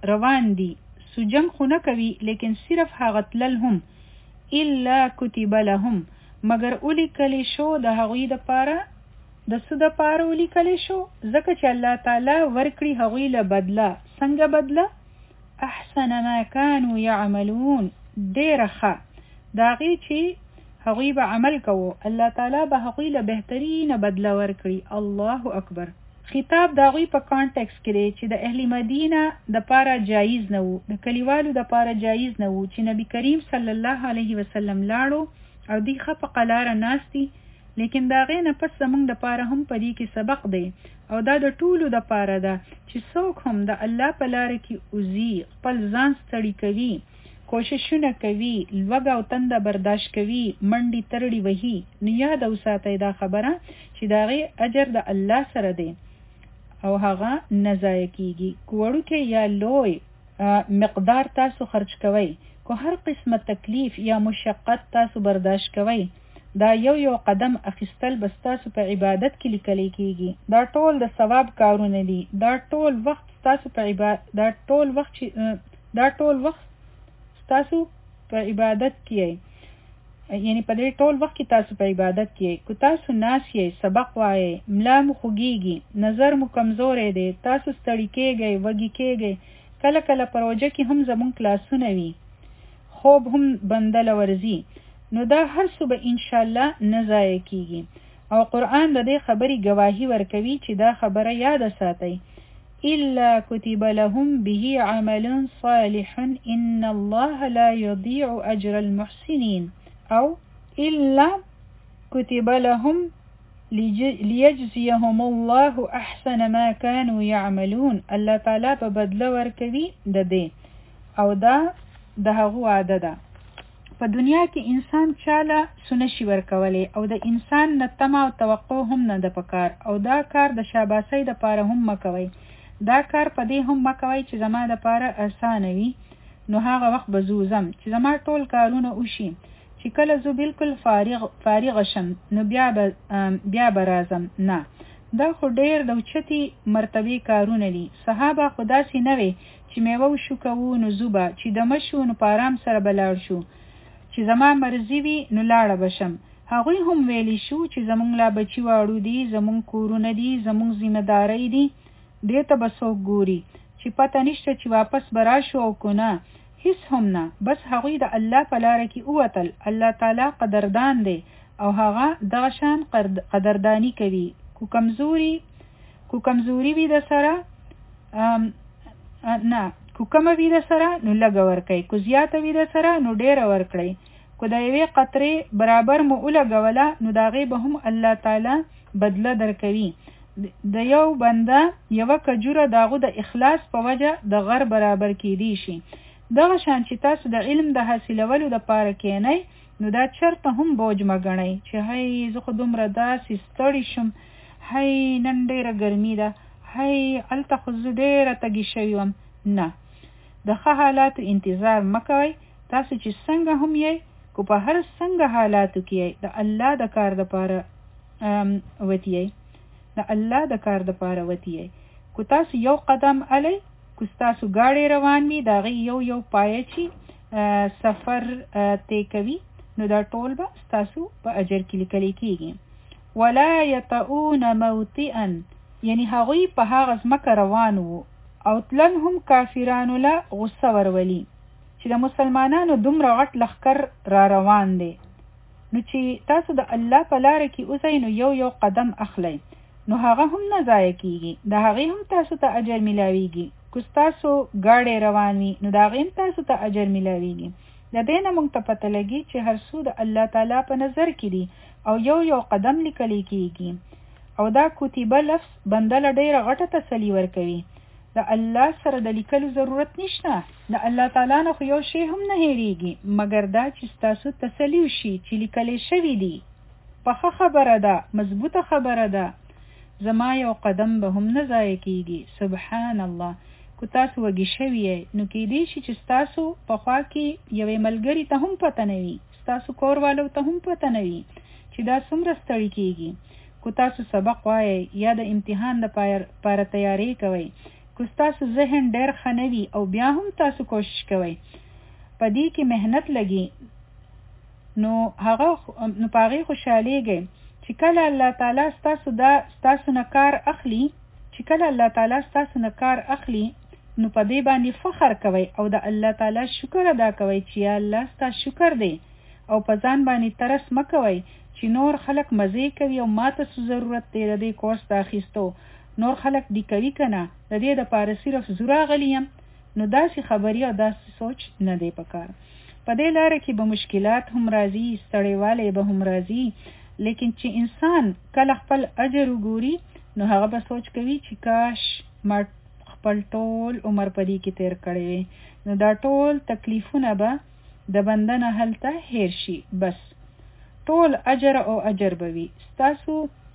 روان دي سجم خو نه کوي لیکن صرف هغه تلل هم الا کتب لهم مگر اولی کلی شو د هغوی د پاره د څه د پاره اولی کلی شو ځکه چې الله تعالی ورکړي هغوی له بدله څنګه بدله احسن ما كانوا يعملون ډیره ښه د هغې چې هغوی به عمل کوو الله تعالی به هغوی له بهترینه بدله ورکړي. الله اکبر. خطاب د هغوی په کانټکس کې دی چې د اهل مدینه د پاره جایز نه وو د کلیوالو د پاره جایز نه وو چې نبی کریم صلی الله علیه وسلم لاړو او دی ښه په قلاره ناستی لیکن د هغې نه پس زموږ د پاره هم په دې کې سبق دی او دا د ټولو د پاره ده چې څوک هم د الله په لاره کې اوزي خپل ځان ستړي کوي کوششونه کوي لوږه او تنده برداشت کوي منډې ترړې وهي نو یاد وساتئ دا خبره چې د هغې اجر د الله سره دی او هغه نه ضایع کیږي. که وړوکی یا لوی مقدار تاسو خرج کوئ که هر قسمه تکلیف یا مشقت تاسو برداشت کوئ دا یو یو قدم اخیستل بس تاسو په عبادت کې لیکلی کیږي. دا ټول د ثواب کارونه دي. دا ټول وخت تاسو په عبادت دا ټول وخت دا ټول وخت تاسو په عبادت کې یعنی په دې ټول وخت کې تاسو په عبادت کې کو تاسو ناس یې سبق وایي ملا مو خوږیږي نظر مو کمزورې دی تاسو ستړي کېږئ وږي کېږئ کله کله پروژه کې هم زموږ کلاسونه وي خوب هم بندله ورځي نو دا هر څه به انشاءالله نه ضایع کیږي او قرآن د دې خبرې گواهی ورکوي چې دا خبره یاد ساتئ الا كتب لهم به عمل صالح ان الله لا يضيع اجر المحسنين او الا كتب لهم ليجزيهم الله احسن ما كانوا يعملون الله تعالی په بدله ورکوي د دې او دا د هغو عاده ده. په دنیا کې انسان چاله سنشي ورکولی او د انسان نه تمه او توقع هم نه ده پکار او دا کار د شاباسۍ د پاره هم مکوئ. دا کار په دې هم مکوئ چې زما د پاره اسانه وي نو هغه وخت به زه ځم چې زما ټول کارونه وشي چې کله زه بالکل فارغ فارغ شم نو بیا به بیا به راځم. نه دا خو ډېر د اوچتې مرتبې کارونه دي. صحابه خو داسې نه وې چې میوه وشو کوو نو زو به چې دمه شو نو په ارام سره به لاړ شو چې زما مرضي وي نو لاړه بشم. هغوی هم ویلی شو چې زمونږ لا بچي واړو دي زمونږ کورونه دي زمونږ ذمهدارۍ دي دې ته به څوک ګوري چې پته نشته چې واپس به راشو او که نه هیڅ هم نه بس هغوی د الله په لاره کې ووتل. الله تعالی قدردان دی او هغه دغه شان قدردانی کوي. کو کمزوري کو کمزوري وي د سره نه کو کمه وي د سره نو لږه ورکئ کو زیاته وي د سره نو ډیره ورکړئ. کو د یوې قطرې برابر مو ولګوله نو د هغې به هم الله تعالی بدله درکوي. د یو بنده یوه کجوره د هغو د اخلاص په وجه د غر برابر کیدی شي. دغه شان چې تاسو د علم د حاصلولو د پاره کینئ نو دا چرته هم بوج مه ګڼئ چې هی زه خو دومره داسې ستړي شم هی نن ډیره ګرمي ده هی هلته خو زه ډیره تږي شوي وم. نه د ښه حالاتو انتظار مه کوئ. تاسو چې څنګه هم یئ کو په هر څنګه حالاتو کې یئ د الله د کار د پاره وتی یئ د الله د کار د پاره وتی یئ. کو تاسو یو قدم علی کو تاسو گاڑی روان وي دا غي یو یو پای چې سفر طی کوي نو دا ټول به تاسو په اجر کې لیکل کیږي. ولا يطؤون موطئا یعنی هغوی په هغه ځمکه روان وو او تلن هم کافرانو له غصه ورولي چې د مسلمانانو دومره غټ لښکر را روان دی نو چې تاسو د الله په لاره کې اوسئ نو یو یو قدم اخلئ نو هغه هم نه ضایع کیږي د هغې هم تاسو ته اجر میلاویږي. که تاسو ګاډی روان وي نو د هغې هم تاسو ته اجر میلاویږي. د دې نه موږ ته پته لګي چې هر څه د الله تعالی په نظر کې دي او یو یو قدم لیکلی کیږي او دا کتیبه لفظ بنده له ډېره غټه تسلي ورکوي. د الله سره د لیکلو ضرورت نشته. د الله تعالی نه خو یو شی هم نه هېریږي مګر دا چې ستاسو تسلي وشي چې لیکلی شوي دي. پخه خبره ده مضبوطه خبره ده زما یو قدم به هم نه ضایع کیږي. سبحان الله. کو تاسو وږي شوي نو کیدای شي چې ستاسو په خوا کې یوې ملګري ته هم پته نه وي ستاسو کوروالو ته هم پته نه وي چې دا څومره ستړي کیږي. کو تاسو سبق وایئ یا د امتحان د پاره تیاری کوئ که ستاسو ذهن ډېر ښه نه وي او بیا هم تاسو کوشش کوئ په دې کې مهنت لګي نو هغه نو په هغې خوشحالېږئ چې کله الله تعالی ستاسو دا ستاسو نه کار اخلي چې کله الله تعالی ستاسو نه کار اخلي نو په دې باندې فخر کوئ او د الله تعالی شکر ادا کوئ چې یا الله ستا شکر دی او په ځان باندې ترس مه کوئ چې نور خلک مزې کوي او ما ته څه ضرورت دی د دې کورس د اخیستو نور خلک دې کوي که نه د دې دپاره صرف زه راغلی یم نو داسې خبرې او داسې سوچ نه دی پکار په دې لاره کې به مشکلات هم راځي ستړیوالی به هم راځي لیکن چې انسان کله خپل اجر وګوري نو هغه به سوچ کوي چې کاش ما خپل ټول عمر په دې کې تیر کړی وی نو دا ټول تکلیفونه به د بنده نه هلته هیر شي بس ټول اجر او اجر به وي ستاسو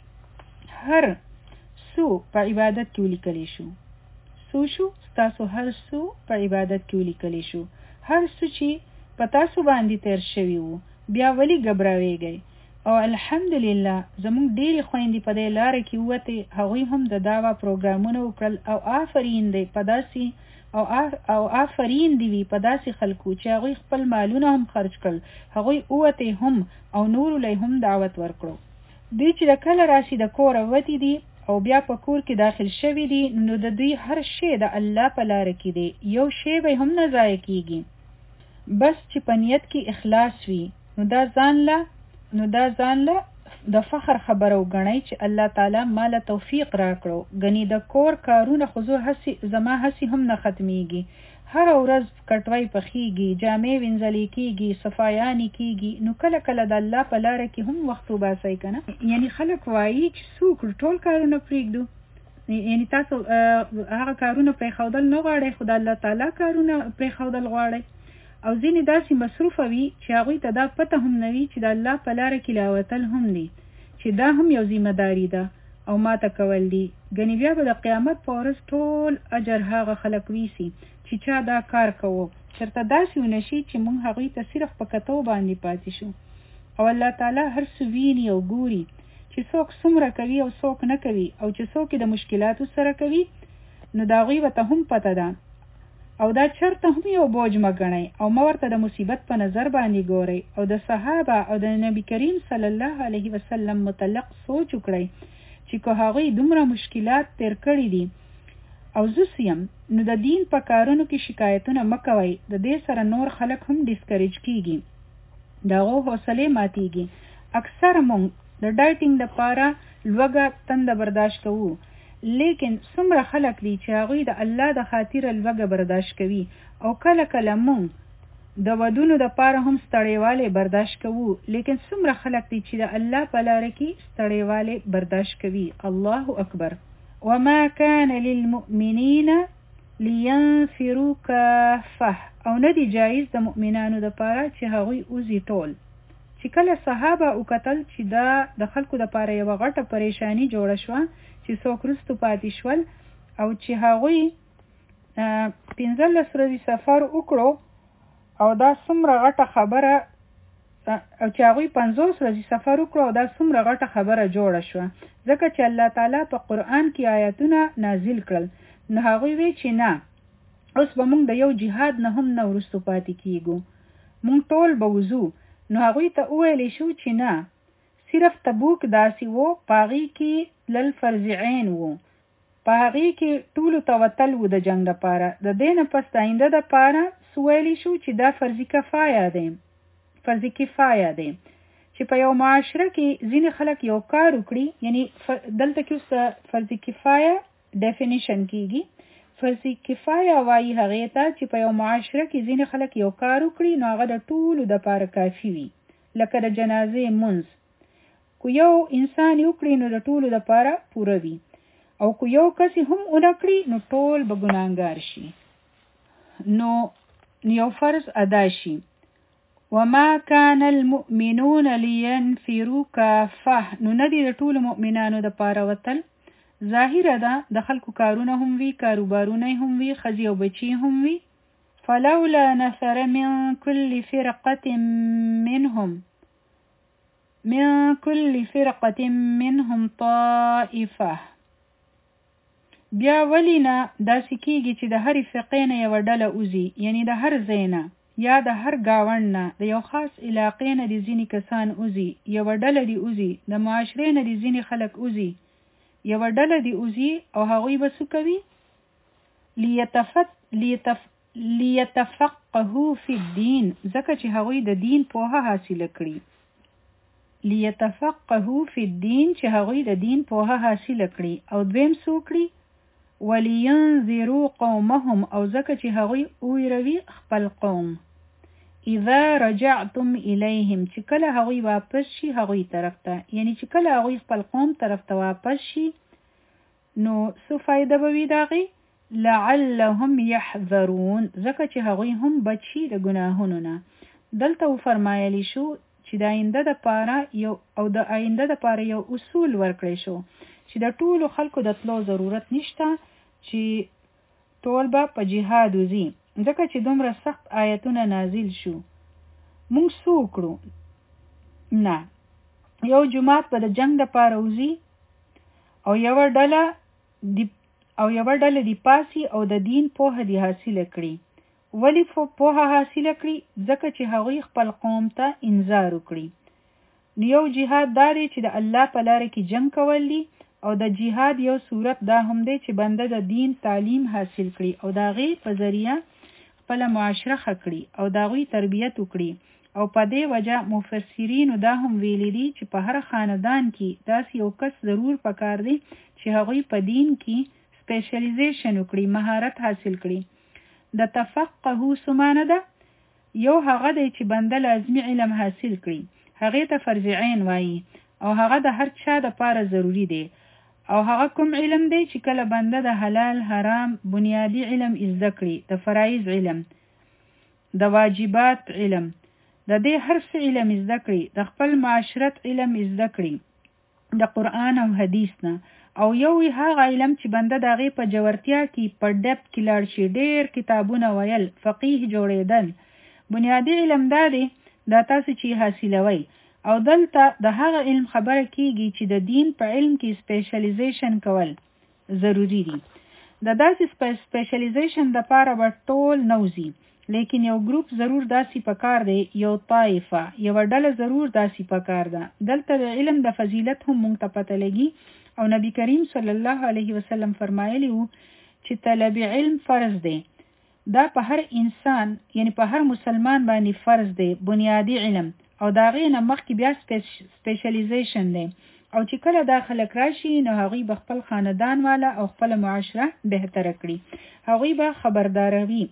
هر سو په عبادت کې ولیکلی شو سو شو ستاسو هر سو په عبادت کې ولیکلی شو هر څه چې په تاسو باندې تیر شوي وو بیا ولې ګبراویږئ او الحمدلله زموږ ډېرې خویندې په دې لاره کې ووتې هغوی هم د دعوا پروګرامونه وکړل او آفرین دی په داسې او او آفرین دی وي په داسې خلکو چې هغوی خپل مالونه هم خرج کړل هغوی ووتې هم او نورو لی هم دعوت ورکړو دوی چې د کله راشي د کوره وتې دي او بیا په کور کې داخل شوي دي نو د دوی هر شی د الله په لاره کې دی یو شی به هم نه ضایع کیږي بس چې په نیت کې اخلاص وي نو دا ځان له نو دا ځان له د فخر خبره وګڼئ چې الله تعالی ماله توفیق راکړو ګنې د کور کارونه خو زه هسې زما هسې هم نه ختمیږي هره ورځ کټوۍ پخیږي جامې وینځلې کیږي صفایانې کیږي نو کله کله د الله په لاره کې هم وخت وباسئ که نه یعنی خلک وایي چې څوک ټول کارونه پرېږدو یعنی تاسو هغه کارونه پرېښودل نه غواړئ خو د الله تعالی کارونه پرېښودل غواړئ او ځینې داسې مصروفه وي چې هغوی ته دا پته هم نه وي چې د الله په لاره کې لاوتل هم دي چې دا هم یو ذمه داري ده او ماته کول دي ګنې بیا به د قیامت په ورځ ټول اجر هغه خلک ویسي چې چا دا کار کوو چېرته داسې ونه شي چې موږ هغوی ته صرف په کتو باندې پاتې شو او الله تعالی هر څه ویني او ګوري چې څوک څومره کوي او څوک نه کوي او چې څوک د مشکلاتو سره کوي نو د هغوی به ته هم پته ده او دا چرته هم یو بوج مه ګڼئ او مه ورته د مصیبت په نظر باندې ګورئ او د صحابه او د نبی کریم صلی الله علیه وسلم متعلق سوچ وکړئ چې که هغوی دومره مشکلات تیر کړي دي او زه سیم نو د دین په کارونو کې شکایتونه مه کوئ د دې سره نور خلک هم ډسکریج کیږي د هغو حوصلې ماتیږي اکثر موږ د ډایټینګ دپاره لوږه تنده برداشت کوو لیکن څومره خلک دي چې هغوی د الله د خاطره لوږه برداشت کوي او کله کله مونږ د ودونو دپاره هم ستړیوالی برداشت کوو لیکن څومره خلک دي چې د الله په لاره کې ستړیوالی برداشت کوي الله اکبر وما كان للمؤمنین لینفروا کافه او نه دی جایز د مؤمنانو دپاره چې هغوی وځي ټول چې کله صحابه وکتل چې دا د خلکو دپاره یوه غټه پریشانی جوړه شوه چې څوک وروستو پاتې شول او چې هغوی پنځلس ورځې سفر وکړو او دا څومره غټه خبره او چې هغوی پنځوس ورځې سفر وکړو او دا څومره غټه خبره جوړه شوه ځکه چې الله تعالی په قرآن کې آیتونه نازل کړل نو هغوی وی چې نه اوس به موږ د یو جهاد نه هم نه وروستو پاتې کیږو موږ ټول به وځو نو هغوی ته وویلی شو چې نه صرف تبوک داسې و په هغې کې تلل فرض عین و په هغې کې ټولو ته وتل و د جنګ دپاره د دې نه پس د آینده دپاره ویلی شو چې دا فرض کفایه دی فرض کفایه دی چې په یو معاشره کې ځینې خلک یو کار وکړي یعنی دلته کې اوس فرض کفایه ډیفینیشن کیږي فرض کفایه وایي هغې ته چې په یو معاشره کې ځینې خلک یو کار وکړي نو هغه د ټولو دپاره کافي وي لکه د جنازې مونځ کو یو انسان وکړي نو د ټولو دپاره پوره وي او کو یو کس هم ونه کړي نو ټول به ګناهګار شي نو یو فرض ادا شي وما كان المؤمنون لينفروا كافه نو ندی د ټولو مؤمنانو دپاره وتل ظاهره ده د خلکو کارونه هم وي کاروبارونه هم وي ښځې او بچي هم وي فلولا نفر من كل فرقة منهم من كل فرقة منهم طائفة بیا ولی نه داسې کېږي چې د هرې فقې نه یوه ډله وځي، یعنی د هر ځای نه یا د هر ګاونډ نه د یو خاص علاقې نه د ځینې کسان وځي، یوه ډله دې وځي، د معاشرې نه د ځینې خلک وځي، یوه ډله دې وځي او هغوی به څه کوي؟ لیتفت لیتف لیتفقهوا فی الدین، ځکه چې هغوی د دین پوهه حاصله کړي. لیتفقهوا فی الدین، چې هغوی د دین پوهه حاصله کړي. او دویم څه وکړي؟ ولینذروا قومهم، او ځکه چې هغوی ویروي خپل قوم. اذا رجعتم الیهم، چې کله هغوی واپس شي هغوی طرف ته، یعنی چې کله هغوی خپل قوم طرف ته واپس شي نو څه فایده به وي د هغې؟ لعلهم یحذرون، ځکه چې هغوی هم بچ شي د ګناهونو نه. دلته وفرمایلی شو چې د آینده دپاره یو او د آینده دپاره یو اصول ورکړی شو چې د ټولو خلکو د تلو ضرورت نشته چې ټول به په جهاد وځي، ځکه چې دومره سخت آیتونه نازل شو. موږ څه وکړو؟ نه، یو جماعت به د جنگ دپاره وځي او یوه ډله د او یوه ډله دی پاسی او د دین پوهه دی حاصله کړي. ولی پوهه حاصله کړي؟ ځکه چې هغوی خپل قوم ته انذار وکړي. نو یو جهاد دا دی چې د الله په لاره کې جنگ کول دي، او د جهاد یو صورت دا هم دی چې بنده د دین تعلیم حاصل کړي او د هغې په ذریعه خپله معاشره ښه کړي او د هغوی تربیت وکړي. او په دې وجه مفسرینو دا هم ویلي دي چې په هر خاندان کې داسې یو کس ضرور پکار دی چې هغوی په دین کې سپیشلیزیشن وکړي، مهارت حاصل کړي. د تفقهو سمانه ده؟ یو هغه دی چې بنده لازمي علم حاصل کړي، هغې ته فرض عین وایي، او هغه د هر چا دپاره ضروري دی. او هغه کوم علم دی چې کله بنده د حلال حرام بنیادی علم زده کړي، د فرایض علم، د واجبات علم، د دې هر څه علم زده کړي، د خپل معاشرت علم زده کړي د قرآن او حدیث نه. او یو هغه علم چې بنده د هغې په جوړتیا کې په ډپ کې لاړ شي، ډېر کتابونه ویل، فقیه جوړېدل. بنیادی علم دا دی دا تاسو چې حاصلوئ. او دلته د هغه علم خبره کیږي چې د دین په علم کې سپیشلیزیشن کول ضروری دي. د داسې سپیشلیزیشن دپاره به ټول نوځي، لیکن یو ګروپ ضرور داسې پکار دی، یو طایفه، یوه ډله ضرور داسې پکار ده. دلته د علم د فضیلت هم مونږ ته پته لګي، او نبی کریم صلی الله علیه وسلم فرمایلی وو چې طلب علم فرض دی. دا په هر انسان یعنی په هر مسلمان باندې فرض دی، بنیادی علم، او دا غي نه مخکې بیا سپیشلیزیشن دی. او چې کله دا خلک راشي نو هغوی به خپل خاندان والا او خپل معاشره بهتره کړي، هغوی به خبرداروي،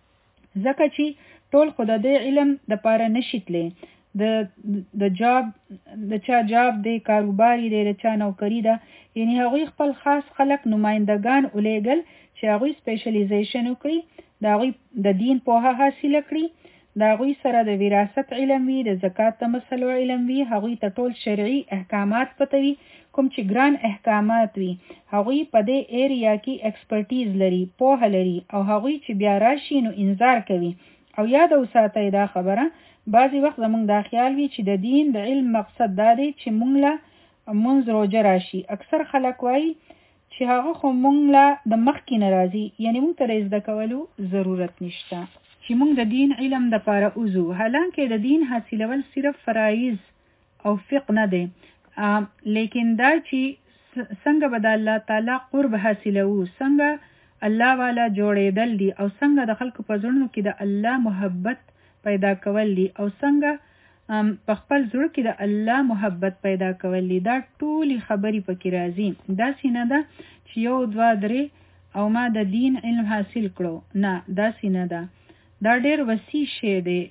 ځکه چې ټول خو د دې علم دپاره نشي تللی. د د جاب د چا جاب دی، کاروباري دی، د چا نوکري ده، یعنی هغوی خپل خاص خلک نمایندگان ولیږل چې هغوی سپیشلیزیشن وکړي، د هغوی د دین پوهه حاصله کړي، د هغوی سره د وراثت علم وي، د زکات د مسلو علم وي، هغوی ته ټول شرعي احکامات پته وي، کوم چې ګران احکامات وي هغوی په دې ایریا کې ایکسپرټیز لري، پوهه لري، او هغوی چې بیا راشي نو انذار کوي. او یاد وساتئ دا خبره، بعضې وخت زموږ دا خیال وي چې د دین د علم مقصد دا دی چې مونږ له مونځ روژه راشي. اکثر خلک وایي چې هغه خو مونږ له د مخکې نه راځي، یعنی مونږ ته د زده کولو ضرورت نشته چې مونږ د دین علم دپاره وځو. حالانکه د دین حاصلول صرف فرایض او فقه نه دی، لیکن دا چې څنګه به د الله تعالی قرب حاصلوو، څنګه الله والا جوړېدل دي، او څنګه د خلکو په زړونو کې د الله محبت پیدا کول دي، او څنګه په خپل زړه کې د الله محبت پیدا کول دي، دا ټولې خبرې پکې راځي. داسې نه ده چې یو دوه درې او ما د دین علم حاصل کړو، نه داسې نه ده. دا ډېر وسیع شی دی.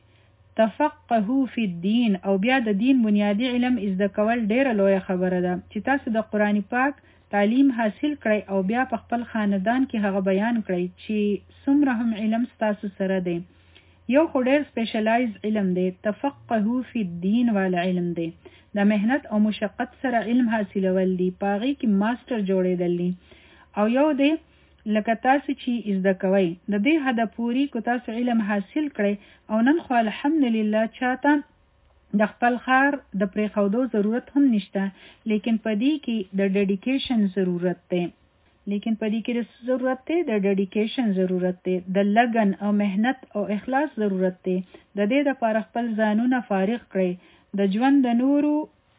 تفقهو فی الدین، او بیا د دین بنیادی علم زده کول ډېره لویه خبره ده چې تاسو د قرآن پاک تعلیم حاصل کړئ او بیا په خپل خاندان کې هغه بیان کړئ چې څومره هم علم ستاسو سره دی. یو خو ډېر سپیشلایز علم دی، تفقهو فی الدین والا علم دی، د مهنت او مشقت سره علم حاصلول دی، په هغې کې ماسټر جوړېدل دي. او یو دی لکه تاسو چې زده کوئ، د دې حده پورې کو تاسو علم حاصل کړئ، او نن خو الحمدلله چاته د خپل ښار د پرېښودو ضرورت هم نشته، لیکن په دې کې د ډیډیکیشن ضرورت دی. لیکن په دې کې ضرورت دی د ډیډیکیشن ضرورت دی د لګن او مهنت او اخلاص ضرورت دی د دې لپاره خپل ځانونه فارغ کړئ د ژوند د نورو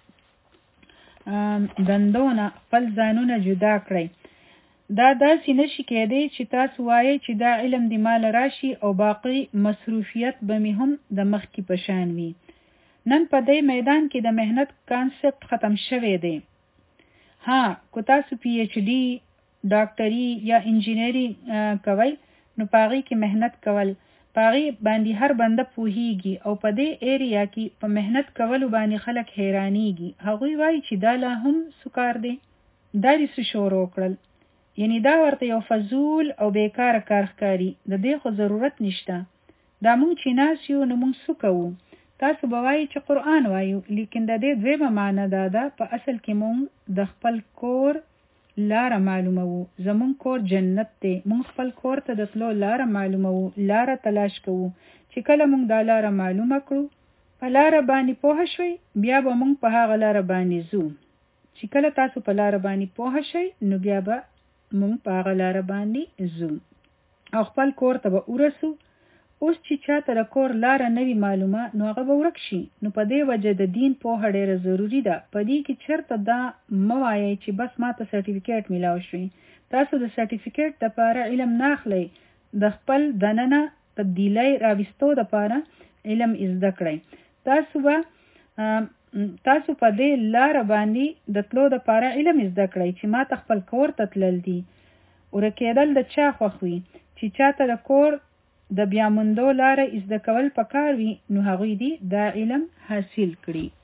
دندونه خپل ځانونه جدا کړئ دا داسې نشي کېدی چې تاسو وایئ چې دا علم د مال راشي او باقی مصروفیت به مې هم د مخکې په شان وي نن په دې میدان کې د مهنت کانسپټ ختم شوی دی ها کو تاسو پی ایچ ډي ډاکټري یا انجینری کوي نو پاغي کې مهنت کول پاغي باندې هر بنده پوهیږي او په دې ایریا کې په مهنت کولو باندې خلک حیرانيږي هغوی وایي چې دا لا هم سکار دی دا لري شروع کړل یعنی دا ورته یو فضول او بیکاره کار ښکاري د دې خو ضرورت نشته دا مونږ چې ناس یو نو مونږ څه کوو تاسو به وایئ چې قرآن وایو لیکن د دې دویمه معنی دا ده په اصل کې مونږ د خپل کور لاره معلوموو زمونږ کور جنت دی مونږ خپل کور ته د تلو لاره معلوموو لاره تلاش کوو چې کله مونږ دا لاره معلومه کړو په لاره باندې پوه شوي بیا به مونږ په هغه لاره باندې ځو چې کله تاسو په لاره باندې پوه شئ نو بیا به مونږ په هغه لاره باندې ځو او خپل کور ته به ورسو اوس چې چاته د کور لاره نه وي معلومه نو هغه به ورک شي نو په دې وجه د دین پوهه ډېره ضروري ده په دې کې چېرته دا مه وایئ چې بس ماته سرټیفیکیټ میلاو شوی تاسو د سرټیفیکیټ دپاره علم نه اخلئ د خپل دننه تبدیلی راوستو دپاره علم زده کړئ تاسو به تاسو په دې لاره باندې د تلو دپاره علم زده کړئ چې ما ته خپل کور ته تلل دي ورکېدل د چا خوښ وي چې چاته د کور د بیا موندو لاره زده کول پکار وي نو هغوی دې دا علم حاصل کړي